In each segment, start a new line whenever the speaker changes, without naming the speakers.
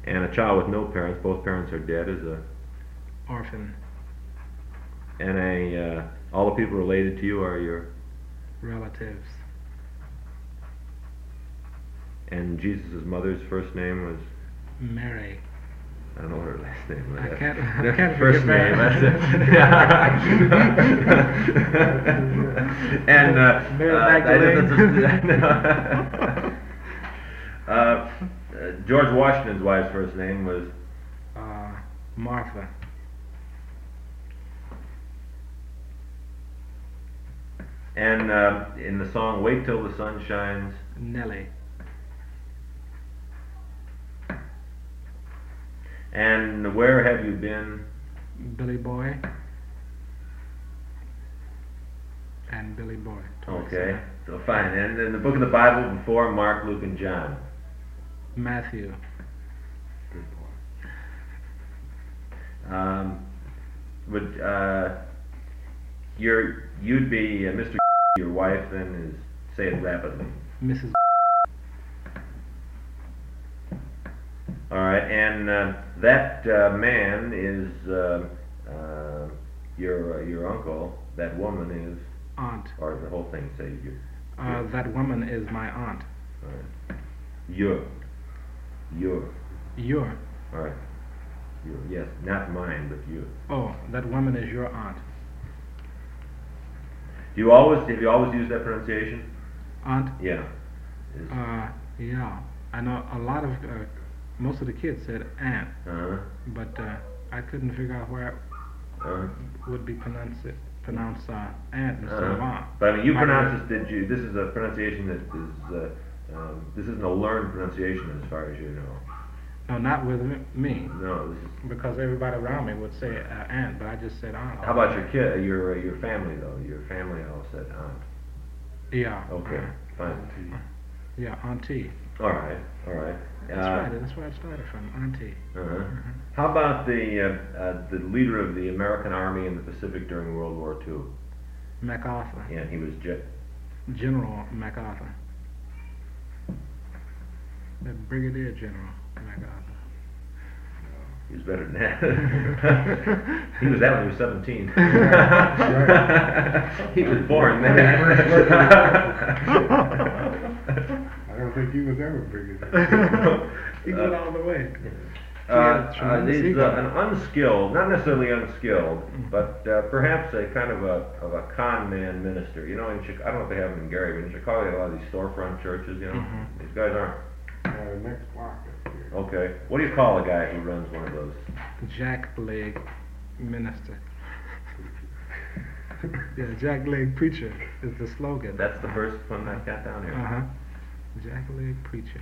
And a child with no parents, both parents are dead, is a.
Orphan.
And all the people related to you are your.
Relatives.
And Jesus' mother's first name was.
Mary.
I don't know what her last name was.
I can't
first
forget
name.
that.
And
Mary Magdalene.
George Washington's wife's first name was.
Martha.
And in the song "Wait Till the Sun Shines."
Nellie.
And where have you been?
Billy Boy. And Billy Boy.
Okay, so fine. And in the book of the Bible before Mark, Luke, and John.
Matthew.
Would you'd be Mr. Your wife then is, say it rapidly.
Mrs.
All right, and that man is your uncle. That woman is
Aunt.
or the whole thing. Say you.
That woman is my aunt.
All right. Your.
Your.
All right. Your. Yes, not mine, but you.
Oh, that woman is your aunt.
Have you always used that pronunciation?
Aunt.
Yeah.
Yeah. I know a lot of most of the kids said aunt, but I couldn't figure out where it would be pronounced aunt instead of aunt.
But I mean, you pronounce this. This is a pronunciation that is. This isn't a learned pronunciation as far as you know.
No, not with me.
No, this is
because everybody around me would say aunt, but I just said aunt.
How about your kid? Your family though. Your family all said aunt.
Yeah.
Okay. Fine.
Yeah, auntie.
All right.
That's right. That's where I started from, auntie.
How about the leader of the American Army in the Pacific during World War II?
MacArthur.
Yeah, he was
General MacArthur. The Brigadier General MacArthur.
He was better than that. He was that when he was 17. He was born then.
I don't think he was ever brigadier.
He went all the way.
He's an unskilled, not necessarily unskilled, but perhaps a kind of a con man minister. You know, in Chicago, I don't know if they have them in Gary, but in Chicago they have a lot of these storefront churches. You know, these guys aren't.
Next block up here.
Okay, what do you call a guy who runs one of those?
Jackleg minister. Yeah, Jackleg preacher is the slogan.
That's the first one I've got down here.
Jackleg preacher.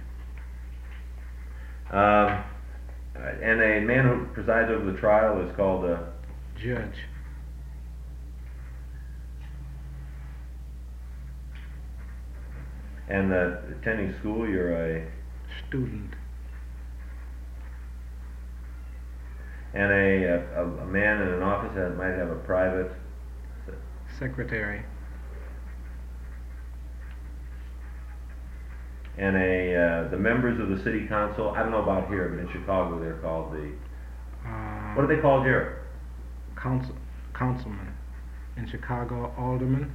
And a man who presides over the trial is called a
judge.
And attending school, you're a
student.
And a man in an office might have a private
secretary.
And the members of the city council, I don't know about here, but in Chicago they're called the what are they called here?
Councilman. In Chicago, alderman.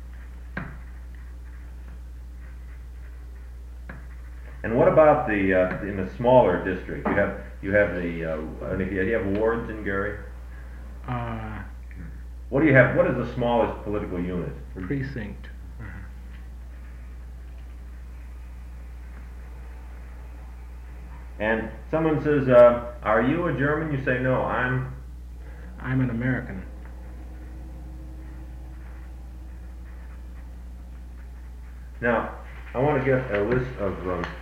And what about the in a smaller district? You have wards in Gary? What do you have? What is the smallest political unit?
Precinct.
And someone says, "Are you a German?" You say, "No, I'm
an American."
Now, I want to get a list of